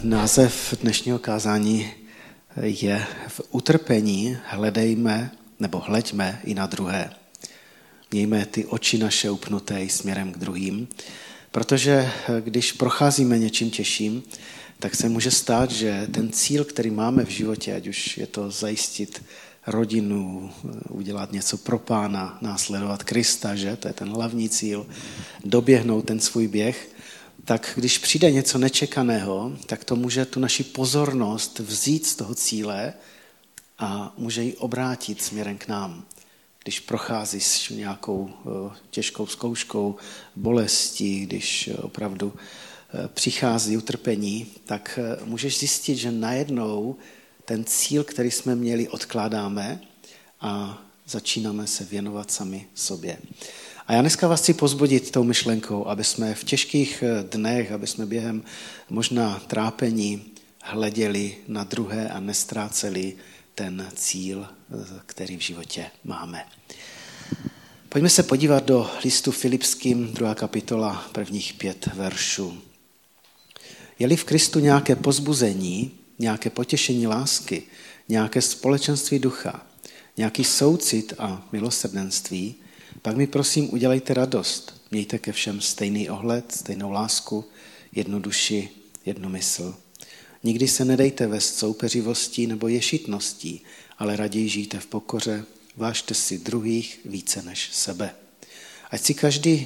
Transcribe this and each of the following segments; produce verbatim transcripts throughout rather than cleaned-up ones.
Název dnešního kázání je v utrpení hledejme nebo hleďme i na druhé. Mějme ty oči naše upnuté směrem k druhým, protože když procházíme něčím těžším, tak se může stát, že ten cíl, který máme v životě, ať už je to zajistit rodinu, udělat něco pro Pána, následovat Krista, že? To je ten hlavní cíl, doběhnout ten svůj běh, tak když přijde něco nečekaného, tak to může tu naši pozornost vzít z toho cíle a může ji obrátit směrem k nám. Když procházíš nějakou těžkou zkouškou, bolestí, když opravdu přichází utrpení, tak můžeš zjistit, že najednou ten cíl, který jsme měli, odkládáme a začínáme se věnovat sami sobě. A já dneska vás chci pozbudit tou myšlenkou, aby jsme v těžkých dnech, aby jsme během možná trápení hleděli na druhé a nestráceli ten cíl, který v životě máme. Pojďme se podívat do listu Filipským, druhá kapitola, prvních pět veršů. Je-li v Kristu nějaké pozbuzení, nějaké potěšení lásky, nějaké společenství ducha, nějaký soucit a milosrdenství, pak mi prosím udělejte radost. Mějte ke všem stejný ohled, stejnou lásku, jednu duši, jednu mysl. Nikdy se nedejte vést soupeřivostí nebo ješitností, ale raději žijte v pokoře, vážte si druhých více než sebe. Ať si každý,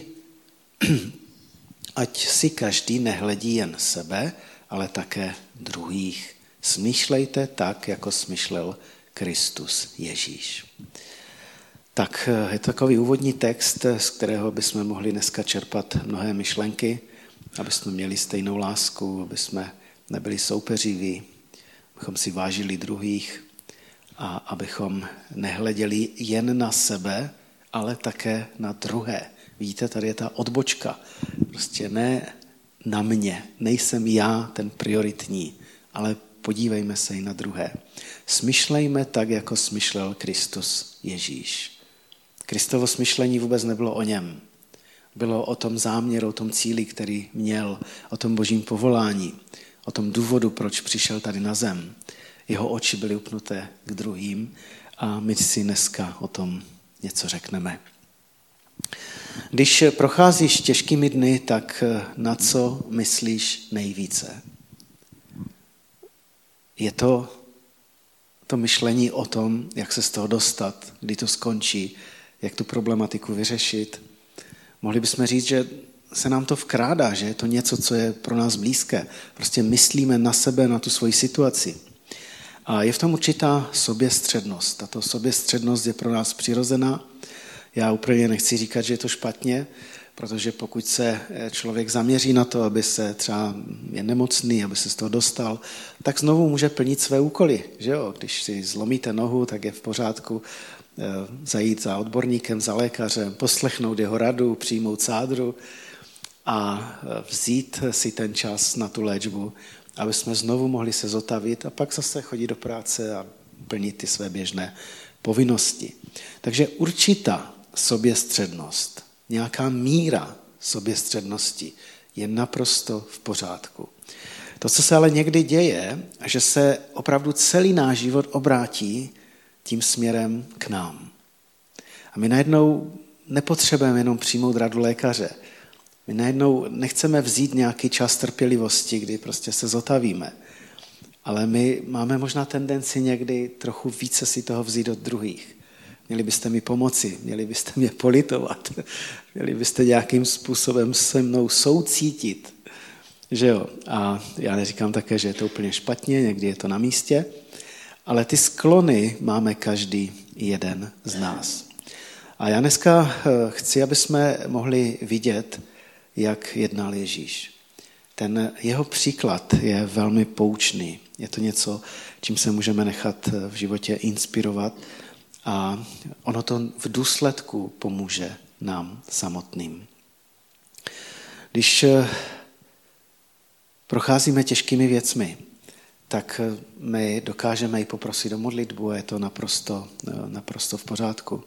ať si každý nehledí jen sebe, ale také druhých. Smýšlejte tak, jako smýšlel Kristus Ježíš. Tak je to takový úvodní text, z kterého bychom mohli dneska čerpat mnohé myšlenky, aby jsme měli stejnou lásku, aby jsme nebyli soupeřiví, abychom si vážili druhých a abychom nehleděli jen na sebe, ale také na druhé. Vidíte, tady je ta odbočka. Prostě ne na mě, nejsem já ten prioritní, ale podívejme se i na druhé. Smyšlejme tak, jako smyšlel Kristus Ježíš. Kristovo smyšlení vůbec nebylo o něm. Bylo o tom záměru, o tom cíli, který měl, o tom božím povolání, o tom důvodu, proč přišel tady na zem. Jeho oči byly upnuté k druhým a my si dneska o tom něco řekneme. Když procházíš těžkými dny, tak na co myslíš nejvíce? Je to to myšlení o tom, jak se z toho dostat, kdy to skončí, jak tu problematiku vyřešit. Mohli bychom říct, že se nám to vkrádá, že je to něco, co je pro nás blízké. Prostě myslíme na sebe, na tu svoji situaci. A je v tom určitá soběstřednost. Tato soběstřednost je pro nás přirozená. Já úplně nechci říkat, že je to špatně, protože pokud se člověk zaměří na to, aby se třeba je nemocný, aby se z toho dostal, tak znovu může plnit své úkoly. Že jo? Když si zlomíte nohu, tak je v pořádku zajít za odborníkem, za lékařem, poslechnout jeho radu, přijmout sádru a vzít si ten čas na tu léčbu, aby jsme znovu mohli se zotavit a pak zase chodit do práce a plnit ty své běžné povinnosti. Takže určitá soběstřednost, nějaká míra soběstřednosti je naprosto v pořádku. To, co se ale někdy děje, že se opravdu celý náš život obrátí tím směrem k nám. A my najednou nepotřebujeme jenom přijmout radu lékaře. My najednou nechceme vzít nějaký čas trpělivosti, kdy prostě se zotavíme. Ale my máme možná tendenci někdy trochu více si toho vzít od druhých. Měli byste mi pomoci, měli byste mě politovat, měli byste nějakým způsobem se mnou soucítit. Že jo? A já neříkám také, že je to úplně špatně, někdy je to na místě, ale ty sklony máme každý jeden z nás. A já dneska chci, aby jsme mohli vidět, jak jednal Ježíš. Ten jeho příklad je velmi poučný. Je to něco, čím se můžeme nechat v životě inspirovat a ono to v důsledku pomůže nám samotným. Když procházíme těžkými věcmi, tak my dokážeme i poprosit o modlitbu a je to naprosto, naprosto v pořádku.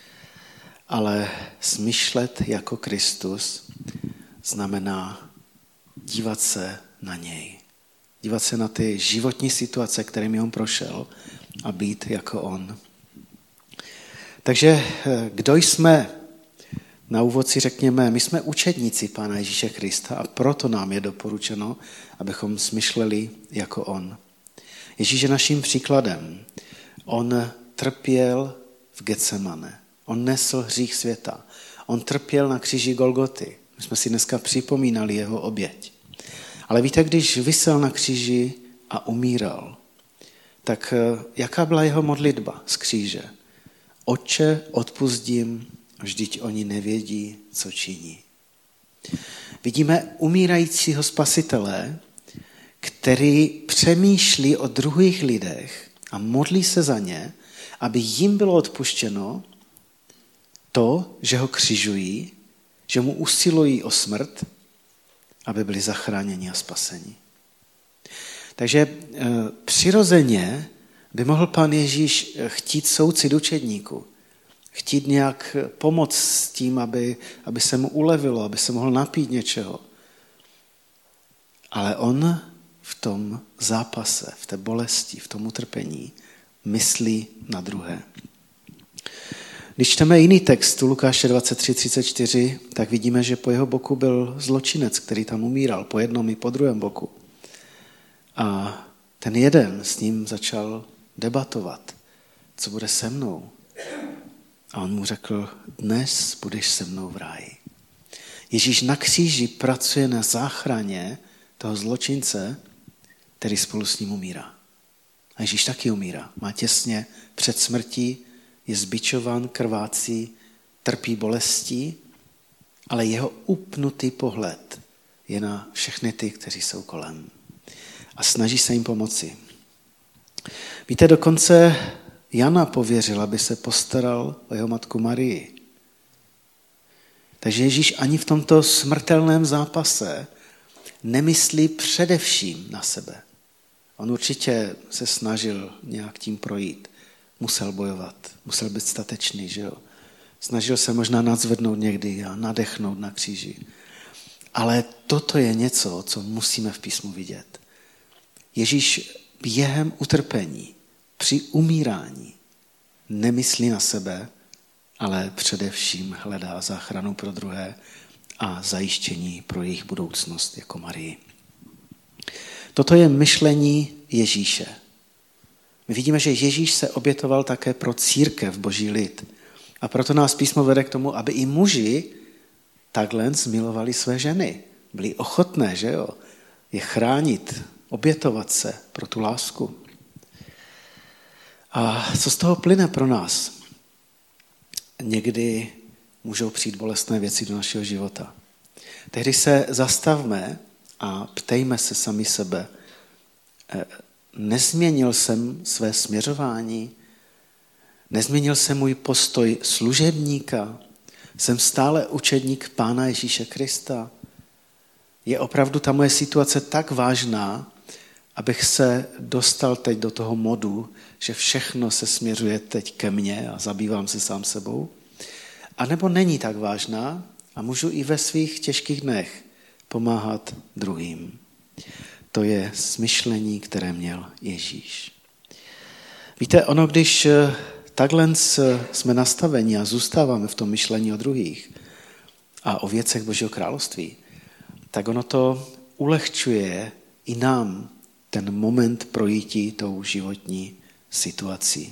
Ale smýšlet jako Kristus znamená dívat se na něj. dívat se na ty životní situace, kterými on prošel a být jako on. Takže kdo jsme? Na úvod si řekněme, my jsme učedníci Pána Ježíše Krista a proto nám je doporučeno, abychom smýšleli jako on. Ježíš je naším příkladem. On trpěl v Getsemane. On nesl hřích světa. On trpěl na kříži Golgoty. My jsme si dneska připomínali jeho oběť. Ale víte, když visel na kříži a umíral, tak jaká byla jeho modlitba z kříže? Otče, odpustím, vždyť oni nevědí, co činí. Vidíme umírajícího spasitele, který přemýšlí o druhých lidech a modlí se za ně, aby jim bylo odpuštěno to, že ho křižují, že mu usilují o smrt, aby byli zachráněni a spaseni. Takže e, přirozeně by mohl Pán Ježíš chtít soucit učedníků, chtít nějak pomoct s tím, aby, aby se mu ulevilo, aby se mohl napít něčeho. Ale on v tom zápase, v té bolesti, v tom utrpení myslí na druhé. Když čteme jiný text, Lukáše dvacet tři třicet čtyři, tak vidíme, že po jeho boku byl zločinec, který tam umíral, po jednom i po druhém boku. A ten jeden s ním začal debatovat, co bude se mnou. A on mu řekl, dnes budeš se mnou v ráji. Ježíš na kříži pracuje na záchraně toho zločince, který spolu s ním umírá. A Ježíš taky umírá. Má těsně před smrtí, je zbičován, krvácí, trpí bolestí, ale jeho upnutý pohled je na všechny ty, kteří jsou kolem. A snaží se jim pomoci. Víte, dokonce Jana pověřil, aby se postaral o jeho matku Marii. Takže Ježíš ani v tomto smrtelném zápase nemyslí především na sebe. On určitě se snažil nějak tím projít. Musel bojovat, musel být statečný, že jo. Snažil se možná nadzvednout někdy a nadechnout na kříži. Ale toto je něco, co musíme v písmu vidět. Ježíš během utrpení, při umírání, nemyslí na sebe, ale především hledá záchranu pro druhé a zajištění pro jejich budoucnost jako Marii. Toto je myšlení Ježíše. My vidíme, že Ježíš se obětoval také pro církev, boží lid. A proto nás písmo vede k tomu, aby i muži takhle zmilovali své ženy. Byli ochotné, že jo, je chránit, obětovat se pro tu lásku. A co z toho plyne pro nás? Někdy můžou přijít bolestné věci do našeho života. Tehdy se zastavme a ptejme se sami sebe. Nezměnil jsem své směřování? Nezměnil jsem můj postoj služebníka? Jsem stále učedník Pána Ježíše Krista? Je opravdu ta moje situace tak vážná, abych se dostal teď do toho modu, že všechno se směřuje teď ke mně a zabývám se sám sebou? A nebo není tak vážná a můžu i ve svých těžkých dnech pomáhat druhým? To je smyšlení, které měl Ježíš. Víte, ono, když takhle jsme nastaveni a zůstáváme v tom myšlení o druhých a o věcech Božího království, tak ono to ulehčuje i nám ten moment projítí tou životní situací.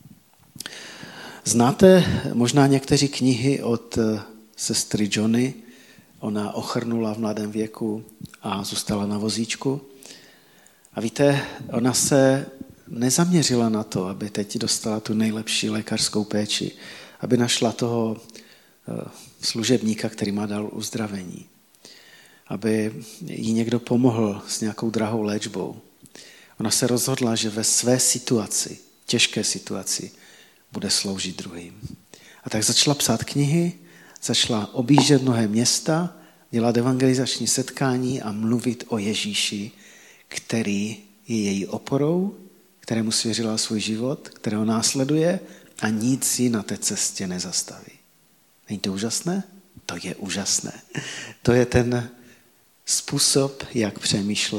Znáte možná někteří knihy od sestry Johnny. Ona ochrnula v mladém věku a zůstala na vozíčku. A víte, ona se nezaměřila na to, aby teď dostala tu nejlepší lékařskou péči, aby našla toho služebníka, který má dal uzdravení, aby jí někdo pomohl s nějakou drahou léčbou. Ona se rozhodla, že ve své situaci, těžké situaci, bude sloužit druhým. A tak začala psát knihy, začala objíždět mnohé města, dělat evangelizační setkání a mluvit o Ježíši, který je její oporou, kterému svěřila svůj život, kterého následuje a nic ji na té cestě nezastaví. Není to úžasné? To je úžasné. To je ten způsob, jak přemýšlel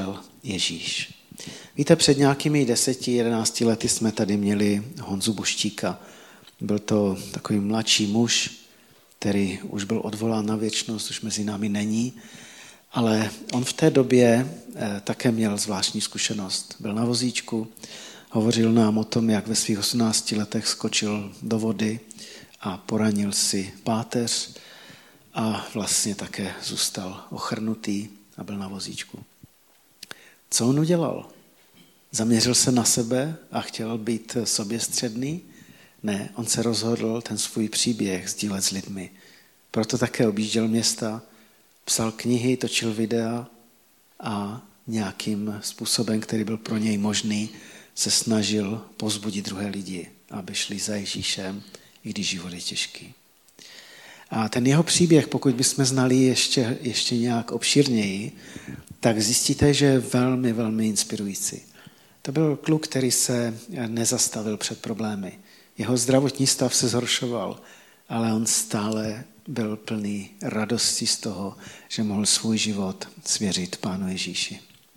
Ježíš. Víte, před nějakými deseti, jedenácti lety jsme tady měli Honzu Buštíka. Byl to takový mladší muž, který už byl odvolán na věčnost, už mezi námi není, ale on v té době také měl zvláštní zkušenost. Byl na vozíčku, hovořil nám o tom, jak ve svých osmnácti letech skočil do vody a poranil si páteř a vlastně také zůstal ochrnutý a byl na vozíčku. Co on udělal? Zaměřil se na sebe a chtěl být soběstředný? Ne, on se rozhodl ten svůj příběh sdílet s lidmi. Proto také objížděl města, psal knihy, točil videa a nějakým způsobem, který byl pro něj možný, se snažil povzbudit druhé lidi, aby šli za Ježíšem, i když život je těžký. A ten jeho příběh, pokud bychom znali ještě, ještě nějak obšírněji, tak zjistíte, že je velmi, velmi inspirující. To byl kluk, který se nezastavil před problémy. Jeho zdravotní stav se zhoršoval, ale on stále byl plný radosti z toho, že mohl svůj život svěřit Pánu Ježíši.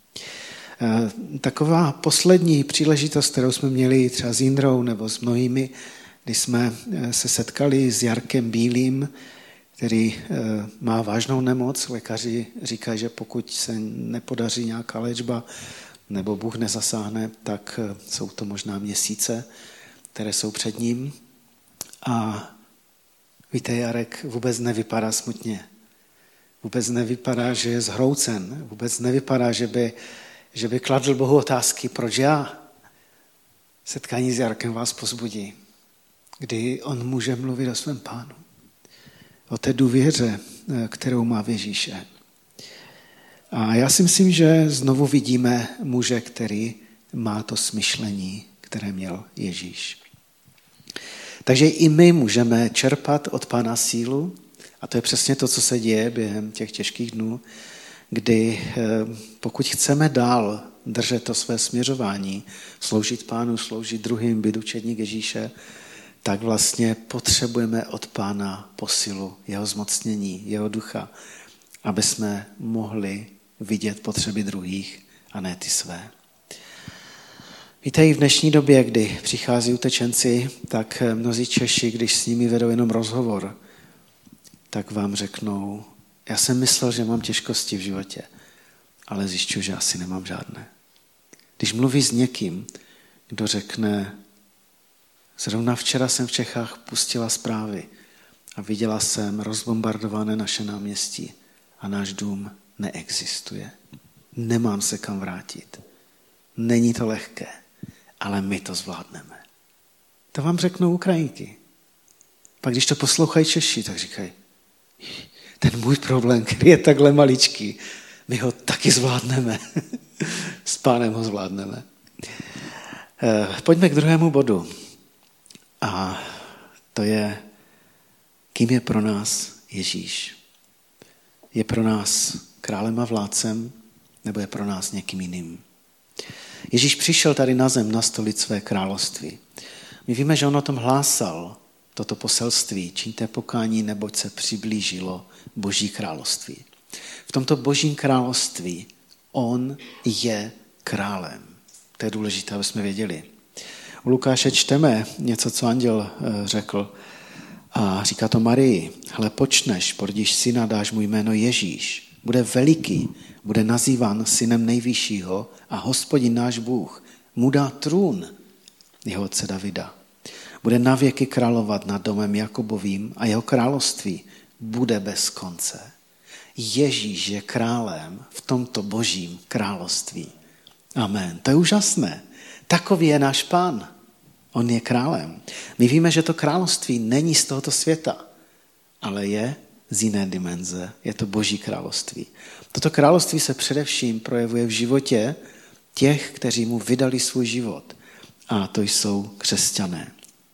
Taková poslední příležitost, kterou jsme měli třeba s Jindrou nebo s mnohými, když jsme se setkali s Jarkem Bílým, který má vážnou nemoc. Lékaři říkají, že pokud se nepodaří nějaká léčba nebo Bůh nezasáhne, tak jsou to možná měsíce, které jsou před ním. A víte, Jarek vůbec nevypadá smutně. Vůbec nevypadá, že je zhroucen. Vůbec nevypadá, že by, že by kladl Bohu otázky, proč já. Setkání s Jarkem vás povzbudí, kdy on může mluvit o svém Pánu. O té důvěře, kterou má v Ježíše. A já si myslím, že znovu vidíme muže, který má to smyšlení, které měl Ježíš. Takže i my můžeme čerpat od Pána sílu, a to je přesně to, co se děje během těch těžkých dnů, kdy pokud chceme dál držet to své směřování, sloužit Pánu, sloužit druhým, být učedník Ježíše, tak vlastně potřebujeme od Pána posilu, jeho zmocnění, jeho ducha, aby jsme mohli vidět potřeby druhých a ne ty své. Víte, i v dnešní době, kdy přichází utečenci, tak mnozí Češi, když s nimi vedou jenom rozhovor, tak vám řeknou, já jsem myslel, že mám těžkosti v životě, ale zjišťuji, že asi nemám žádné. Když mluví s někým, kdo řekne, zrovna včera jsem v Čechách pustila zprávy a viděla jsem rozbombardované naše náměstí a náš dům neexistuje. Nemám se kam vrátit. Není to lehké, ale my to zvládneme. To vám řeknou Ukrajinky. Pak když to poslouchají Češi, tak říkají, ten můj problém, který je takhle maličký, my ho taky zvládneme. S Pánem ho zvládneme. Pojďme k druhému bodu. A to je, kým je pro nás Ježíš. Je pro nás králem a vládcem, nebo je pro nás někým jiným. Ježíš přišel tady na zem nastolit své království. My víme, že on o tom hlásal, toto poselství, čiňte pokání, neboť se přiblížilo Boží království. V tomto Božím království on je králem. To je důležité, aby jsme věděli. U Lukáše čteme něco, co anděl řekl a říká to Marii. Hle, počneš, porodíš syna, dáš mu jméno Ježíš. Bude veliký, bude nazýván synem nejvyššího a Hospodin náš Bůh mu dá trůn jeho otce Davida. Bude navěky královat nad domem Jakobovým a jeho království bude bez konce. Ježíš je králem v tomto Božím království. Amen. To je úžasné. Takový je náš Pán. On je králem. My víme, že to království není z tohoto světa, ale je z jiné dimenze. Je to Boží království. Toto království se především projevuje v životě těch, kteří mu vydali svůj život. A to jsou křesťané.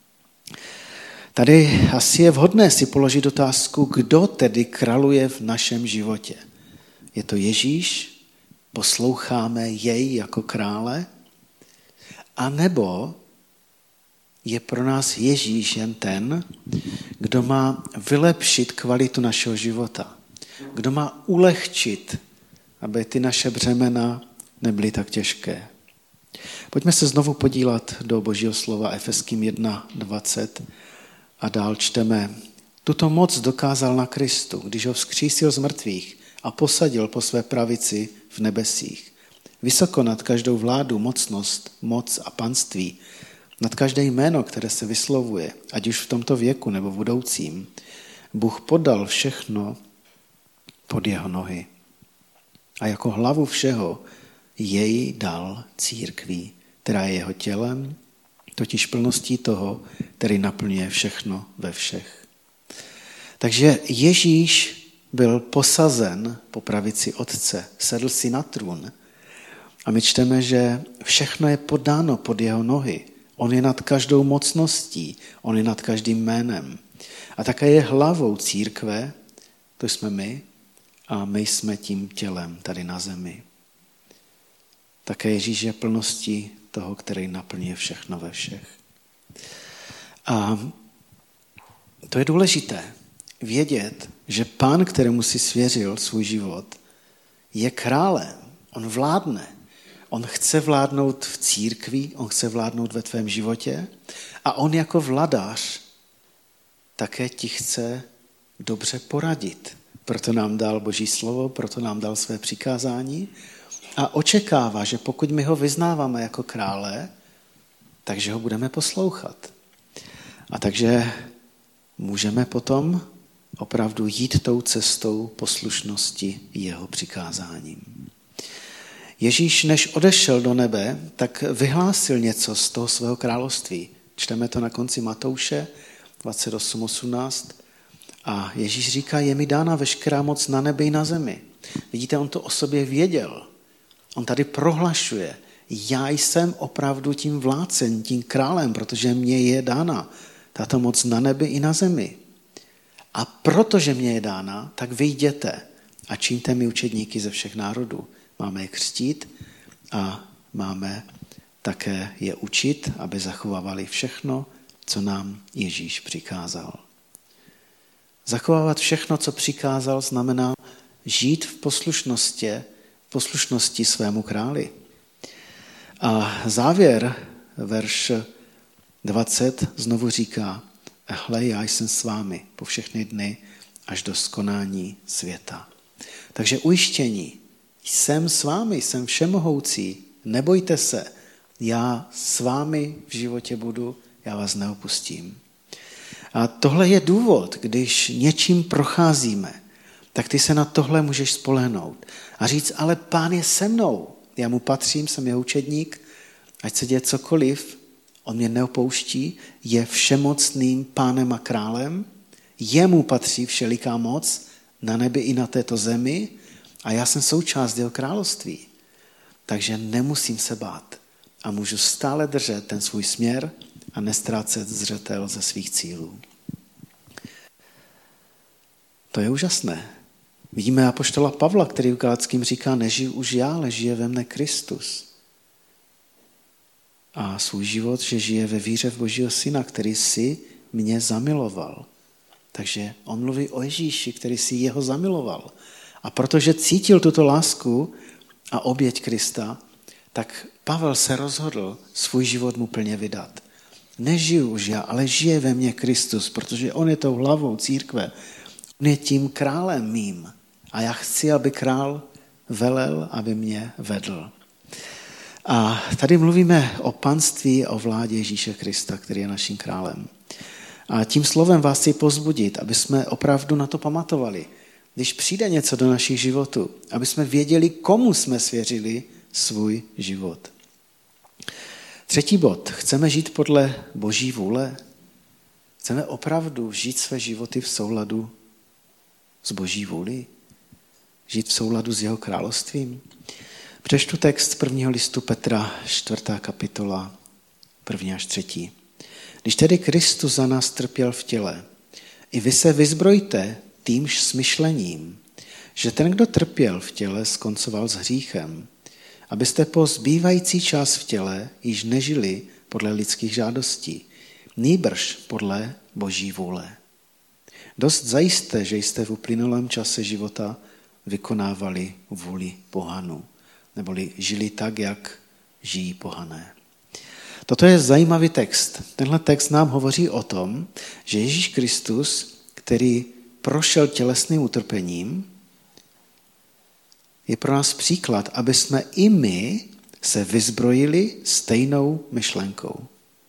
Tady asi je vhodné si položit otázku, kdo tedy králuje v našem životě. Je to Ježíš? Posloucháme jej jako krále? A nebo je pro nás Ježíš jen ten, kdo má vylepšit kvalitu našeho života, kdo má ulehčit, aby ty naše břemena nebyly tak těžké. Pojďme se znovu podívat do Božího slova Efeským jedna dvacet a dál čteme. Tuto moc dokázal na Kristu, když ho vzkřísil z mrtvých a posadil po své pravici v nebesích. Vysoko nad každou vládu, mocnost, moc a panství, nad každé jméno, které se vyslovuje, ať už v tomto věku nebo v budoucím. Bůh podal všechno pod jeho nohy. A jako hlavu všeho jej dal církví, která je jeho tělem, totiž plností toho, který naplňuje všechno ve všech. Takže Ježíš byl posazen po pravici Otce, sedl si na trůn. A my čteme, že všechno je podáno pod jeho nohy. On je nad každou mocností, on je nad každým jménem. A také je hlavou církve, to jsme my, a my jsme tím tělem tady na zemi. Také Ježíš je plností toho, který naplňuje všechno ve všech. A to je důležité vědět, že Pán, kterému si svěřil svůj život, je králem. On vládne. On chce vládnout v církvi, on chce vládnout ve tvém životě a on jako vladař také ti chce dobře poradit. Proto nám dal Boží slovo, proto nám dal své přikázání a očekává, že pokud my ho vyznáváme jako krále, takže ho budeme poslouchat. A takže můžeme potom opravdu jít tou cestou poslušnosti jeho přikázáním. Ježíš, než odešel do nebe, tak vyhlásil něco z toho svého království. Čteme to na konci Matouše dvacet osm osmnáct. A Ježíš říká, je mi dána veškerá moc na nebi i na zemi. Vidíte, on to o sobě věděl. On tady prohlašuje, já jsem opravdu tím vládcem, tím králem, protože mě je dána tato moc na nebi i na zemi. A protože mě je dána, tak vy jděte a čiňte mi učedníky ze všech národů. Máme je křtít a máme také je učit, aby zachovávali všechno, co nám Ježíš přikázal. Zachovávat všechno, co přikázal, znamená žít v poslušnosti, poslušnosti svému králi. A závěr, verš dvacet, znovu říká, hle, já jsem s vámi po všechny dny až do skonání světa. Takže ujištění, jsem s vámi, jsem všemohoucí, nebojte se, já s vámi v životě budu, já vás neopustím. A tohle je důvod, když něčím procházíme, tak ty se na tohle můžeš spolehnout a říct, ale Pán je se mnou, já mu patřím, jsem jeho učedník, ať se děje cokoliv, on mě neopouští, je všemocným Pánem a králem, jemu patří všeliká moc na nebi i na této zemi a já jsem součást jeho království. Takže nemusím se bát a můžu stále držet ten svůj směr a nestrácet zřetel ze svých cílů. To je úžasné. Vidíme apoštola Pavla, který v Galackým říká, nežiju už já, ale žije ve mne Kristus. A svůj život, že žije ve víře v Božího syna, který si mě zamiloval. Takže on mluví o Ježíši, který si jeho zamiloval. A protože cítil tuto lásku a oběť Krista, tak Pavel se rozhodl svůj život mu plně vydat. Nežiju už já, ale žije ve mně Kristus, protože on je tou hlavou církve. On je tím králem mým. A já chci, aby král velel, aby mě vedl. A tady mluvíme o panství a o vládě Ježíše Krista, který je naším králem. A tím slovem vás chci povzbudit, aby jsme opravdu na to pamatovali. Když přijde něco do našich životů, aby jsme věděli, komu jsme svěřili svůj život. Třetí bod. Chceme žít podle Boží vůle? Chceme opravdu žít své životy v souladu s Boží vůli? Žít v souladu s jeho královstvím? Přečtu text prvního listu Petra, čtvrtá kapitola, první až třetí. Když tedy Kristus za nás trpěl v těle, i vy se vyzbrojte týmž smyšlením, že ten, kdo trpěl v těle, skoncoval s hříchem, abyste po zbývající čas v těle již nežili podle lidských žádostí, nýbrž podle Boží vůle. Dost zajisté, že jste v uplynulém čase života vykonávali vůli pohanu. neboli žili tak, jak žijí pohané. Toto je zajímavý text. Tenhle text nám hovoří o tom, že Ježíš Kristus, který prošel tělesným utrpením, je pro nás příklad, aby jsme i my se vyzbrojili stejnou myšlenkou.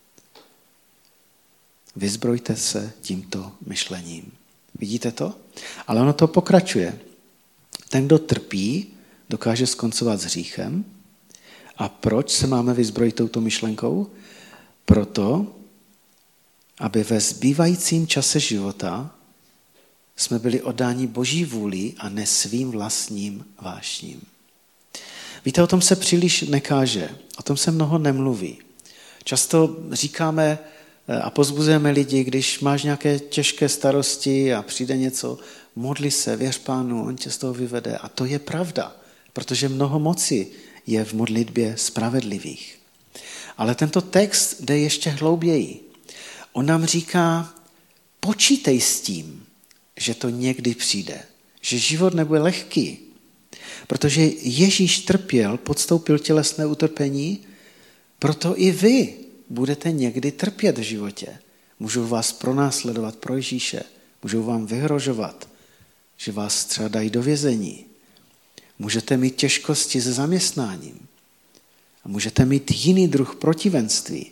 Vyzbrojte se tímto myšlením. Vidíte to? Ale ono to pokračuje. Ten, kdo trpí, dokáže skoncovat s hříchem. A proč se máme vyzbrojit touto myšlenkou? Proto, aby ve zbývajícím čase života jsme byli oddáni Boží vůli a ne svým vlastním vášním. Víte, o tom se příliš nekáže, o tom se mnoho nemluví. Často říkáme a pozbuzujeme lidi, když máš nějaké těžké starosti a přijde něco, modli se, věř Pánu, on tě z toho vyvede. A to je pravda, protože mnoho moci je v modlitbě spravedlivých. Ale tento text jde ještě hlouběji. On nám říká, počítej s tím, že to někdy přijde, že život nebude lehký, protože Ježíš trpěl, podstoupil tělesné utrpení, proto i vy budete někdy trpět v životě. Můžou vás pronásledovat pro Ježíše, můžou vám vyhrožovat, že vás třeba dají do vězení. Můžete mít těžkosti se zaměstnáním a můžete mít jiný druh protivenství.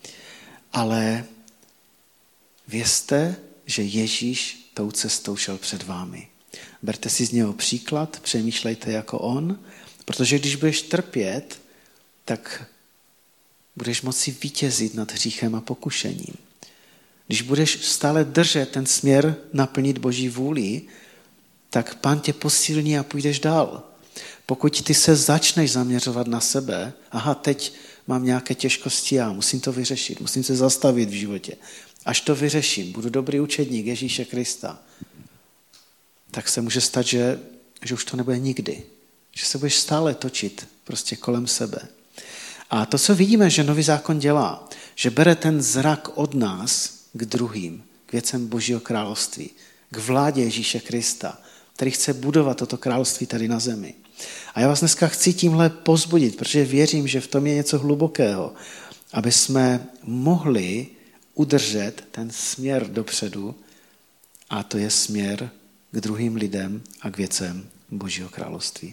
Ale vězte, že Ježíš tou cestou šel před vámi. Berte si z něho příklad, přemýšlejte jako on, protože když budeš trpět, tak budeš moci vítězit nad hříchem a pokušením. Když budeš stále držet ten směr naplnit Boží vůli, tak Pán tě posílí a půjdeš dál. Pokud ty se začneš zaměřovat na sebe, aha, teď mám nějaké těžkosti, já musím to vyřešit, musím se zastavit v životě. Až to vyřeším, budu dobrý učedník Ježíše Krista, tak se může stát, že, že už to nebude nikdy. Že se budeš stále točit prostě kolem sebe. A to, co vidíme, že Nový zákon dělá, že bere ten zrak od nás k druhým, k věcem Božího království, k vládě Ježíše Krista, který chce budovat toto království tady na zemi. A já vás dneska chci tímhle pozbudit, protože věřím, že v tom je něco hlubokého, aby jsme mohli udržet ten směr dopředu, a to je směr k druhým lidem a k věcem Božího království.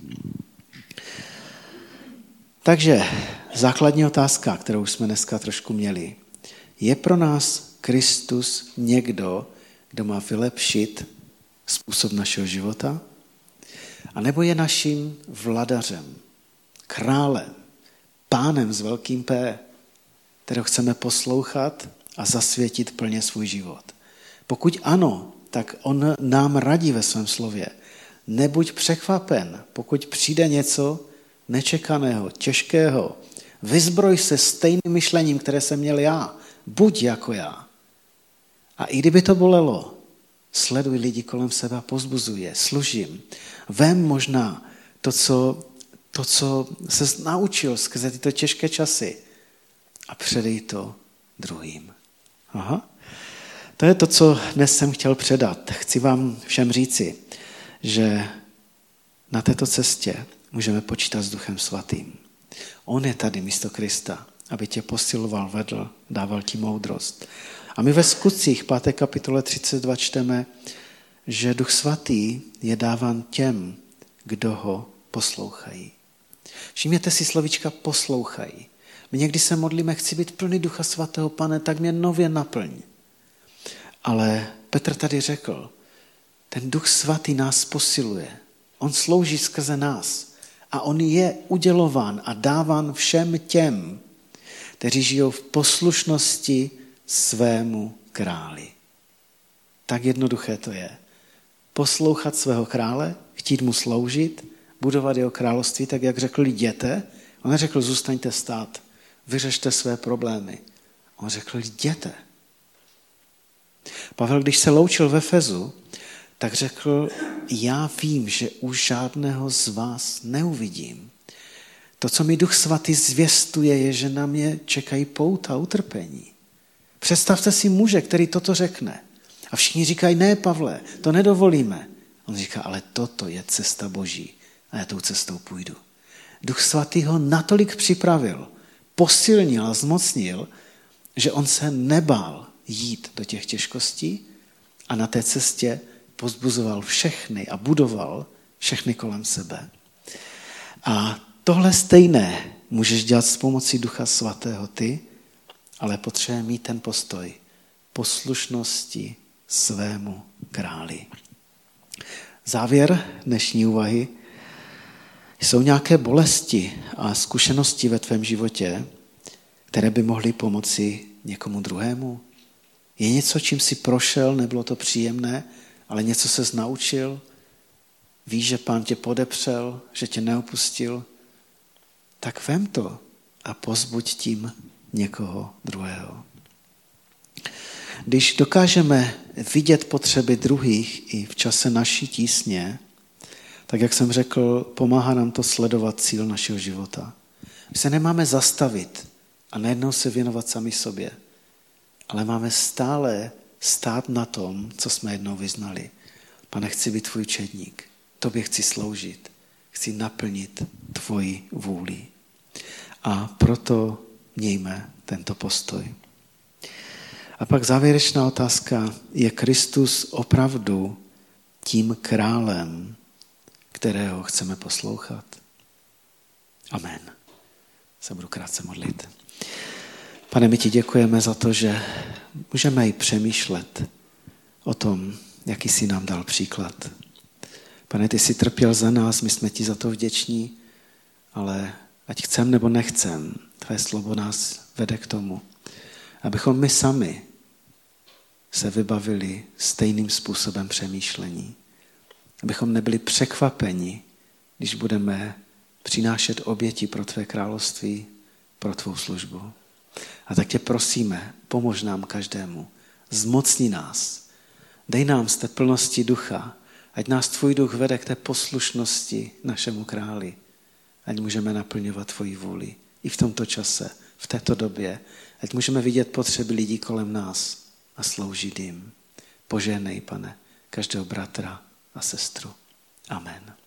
Takže základní otázka, kterou jsme dneska trošku měli. Je pro nás Kristus někdo, kdo má vylepšit způsob našeho života? A nebo je naším vladařem, králem, pánem s velkým P, kterého chceme poslouchat a zasvětit plně svůj život? Pokud ano, tak on nám radí ve svém slově. Nebuď překvapen, pokud přijde něco nečekaného, těžkého. Vyzbroj se stejným myšlením, které jsem měl já. Buď jako já. A i kdyby to bolelo, sleduj lidi kolem sebe a pozbuzuj je, služím. Vem možná to, co, to, co ses naučil skrze tyto těžké časy a předej to druhým. Aha. To je to, co dnes jsem chtěl předat. Chci vám všem říci, že na této cestě můžeme počítat s Duchem Svatým. On je tady místo Krista, aby tě posiloval, vedl, dával ti moudrost. A my ve Skutcích páté kapitole třicet dva čteme, že Duch Svatý je dáván těm, kdo ho poslouchají. Všimněte si slovíčka poslouchají. My někdy se modlíme, chci být plný Ducha Svatého, Pane, tak mě nově naplň. Ale Petr tady řekl, ten Duch Svatý nás posiluje. On slouží skrze nás a on je udělován a dáván všem těm, kteří žijou v poslušnosti svému králi. Tak jednoduché to je. Poslouchat svého krále, chtít mu sloužit, budovat jeho království, tak jak řekl, jděte. On neřekl, zůstaňte stát, vyřešte své problémy. On řekl, jděte. Pavel, když se loučil v Efezu, tak řekl, já vím, že už žádného z vás neuvidím. To, co mi Duch Svatý zvěstuje, je, že na mě čekají pouta a utrpení. Představte si muže, který toto řekne. A všichni říkají, ne, Pavle, to nedovolíme. On říká, ale toto je cesta Boží a já tou cestou půjdu. Duch Svatý ho natolik připravil, posilnil a zmocnil, že on se nebál jít do těch těžkostí a na té cestě povzbuzoval všechny a budoval všechny kolem sebe. A tohle stejné můžeš dělat s pomocí Ducha Svatého ty, ale potřebujeme mít ten postoj poslušnosti svému králi. Závěr dnešní úvahy. Jsou nějaké bolesti a zkušenosti ve tvém životě, které by mohly pomoci někomu druhému? Je něco, čím jsi prošel, nebylo to příjemné, ale něco ses naučil? Víš, že Pán tě podepřel, že tě neopustil? Tak vem to a pozbuď tím někoho druhého. Když dokážeme vidět potřeby druhých i v čase naší tísně, tak jak jsem řekl, pomáhá nám to sledovat cíl našeho života. My se nemáme zastavit a najednou se věnovat sami sobě, ale máme stále stát na tom, co jsme jednou vyznali. Pane, chci být tvůj učedník, tobě chci sloužit, chci naplnit tvoji vůli. A proto mějme tento postoj. A pak závěrečná otázka. Je Kristus opravdu tím králem, kterého chceme poslouchat? Amen. Se budu krátce modlit. Pane, my ti děkujeme za to, že můžeme i přemýšlet o tom, jaký jsi nám dal příklad. Pane, ty jsi trpěl za nás, my jsme ti za to vděční, ale ať chcem nebo nechcem, tvé slovo nás vede k tomu, abychom my sami se vybavili stejným způsobem přemýšlení. Abychom nebyli překvapeni, když budeme přinášet oběti pro tvé království, pro tvou službu. A tak tě prosíme, pomož nám každému, zmocni nás, dej nám z té plnosti ducha, ať nás tvůj duch vede k té poslušnosti našemu králi, ať můžeme naplňovat tvoji vůli i v tomto čase, v této době, ať můžeme vidět potřeby lidí kolem nás a sloužit jim. Požehnej, Pane, každého bratra a sestru. Amen.